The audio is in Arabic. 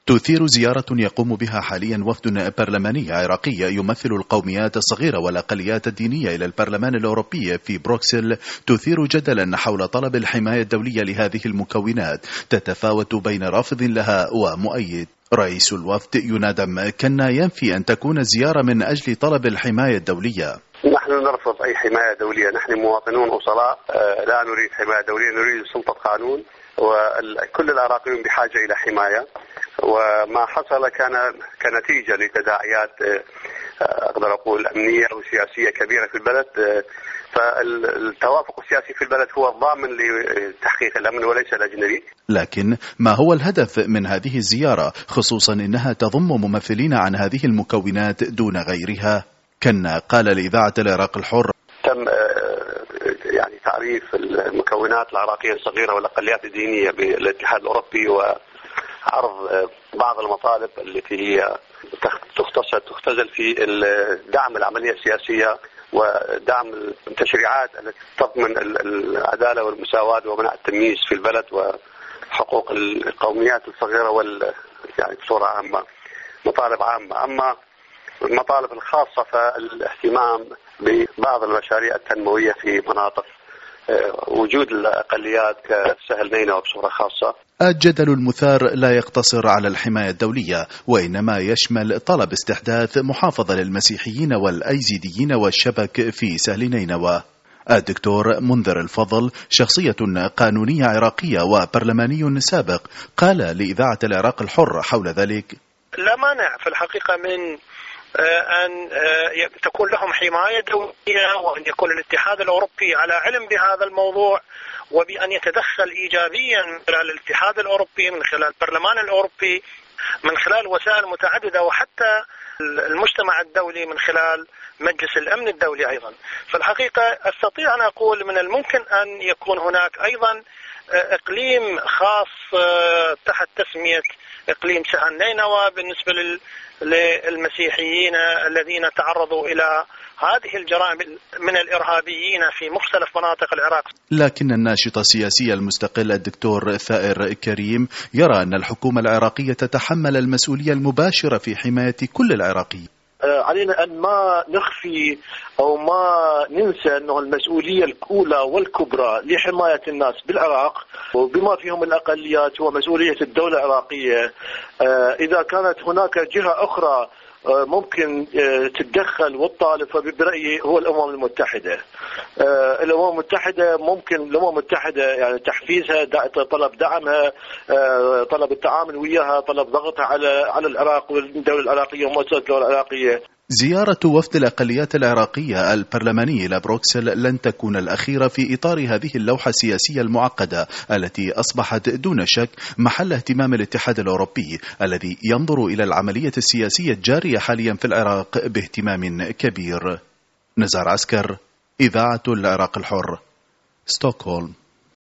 تثير زيارة يقوم بها حاليا وفد برلماني عراقي يمثل القوميات الصغيرة والأقليات الدينية إلى البرلمان الأوروبي في بروكسل تثير جدلا حول طلب الحماية الدولية لهذه المكونات، تتفاوت بين رافض لها ومؤيد. رئيس الوفد ينادم كنا ينفي أن تكون الزيارة من أجل طلب الحماية الدولية. نحن نرفض أي حماية دولية، نحن مواطنون أصلاء، لا نريد حماية دولية، نريد سلطة قانون، وكل العراقيون بحاجة إلى حماية. وما حصل كان كنتيجة لتداعيات أقدر أقول أمنية وسياسية كبيرة في البلد، فالتوافق السياسي في البلد هو الضامن لتحقيق الأمن وليس الأجنبي. لكن ما هو الهدف من هذه الزيارة، خصوصا إنها تضم ممثلين عن هذه المكونات دون غيرها؟ كان قال لإذاعة العراق الحر تم يعني تعريف المكونات العراقية الصغيرة والأقليات الدينية بالاتحاد الأوروبي، وعرض بعض المطالب التي هي تختزل في دعم العملية السياسية ودعم التشريعات التي تضمن العدالة والمساواة ومنع التمييز في البلد وحقوق القوميات الصغيرة يعني بصورة عامة، مطالب عامة. أما المطالب الخاصة فالاهتمام ببعض المشاريع التنموية في مناطق وجود الأقليات كسهل نينوى بصورة خاصة. الجدل المثار لا يقتصر على الحماية الدولية، وإنما يشمل طلب استحداث محافظة للمسيحيين والأيزيديين والشبك في سهل نينوى. الدكتور منذر الفضل شخصية قانونية عراقية وبرلماني سابق قال لإذاعة العراق الحر حول ذلك: لا مانع في الحقيقة من أن تكون لهم حماية دولية، وأن يكون الاتحاد الأوروبي على علم بهذا الموضوع، وبأن يتدخل إيجابيا من خلال الاتحاد الأوروبي، من خلال البرلمان الأوروبي، من خلال وسائل متعددة، وحتى المجتمع الدولي من خلال مجلس الأمن الدولي أيضا. في الحقيقة أستطيع أن أقول من الممكن أن يكون هناك أيضا إقليم خاص تحت تسمية إقليم سهل نينوى بالنسبة للمسيحيين الذين تعرضوا إلى هذه الجرائم من الإرهابيين في مختلف مناطق العراق. لكن الناشط السياسي المستقل الدكتور ثائر كريم يرى أن الحكومة العراقية تتحمل المسؤولية المباشرة في حماية كل العراقيين. علينا أن ما نخفي أو ما ننسى أنه المسؤولية الأولى والكبرى لحماية الناس بالعراق وبما فيهم الأقليات هو مسؤولية الدولة العراقية. إذا كانت هناك جهة أخرى ممكن تتدخل والطالب، فبرأيي هو الأمم المتحدة. الأمم المتحدة ممكن الأمم المتحدة يعني تحفيزها، طلب دعمها، طلب التعامل وياها، طلب ضغطها على العراق والدولة العراقية ومؤسسات الدولة العراقية. زيارة وفد الأقليات العراقية البرلماني إلى بروكسل لن تكون الأخيرة في إطار هذه اللوحة السياسية المعقدة التي أصبحت دون شك محل اهتمام الاتحاد الأوروبي الذي ينظر إلى العملية السياسية الجارية حاليا في العراق باهتمام كبير. نزار عسكر، إذاعة العراق الحر، ستوكهولم.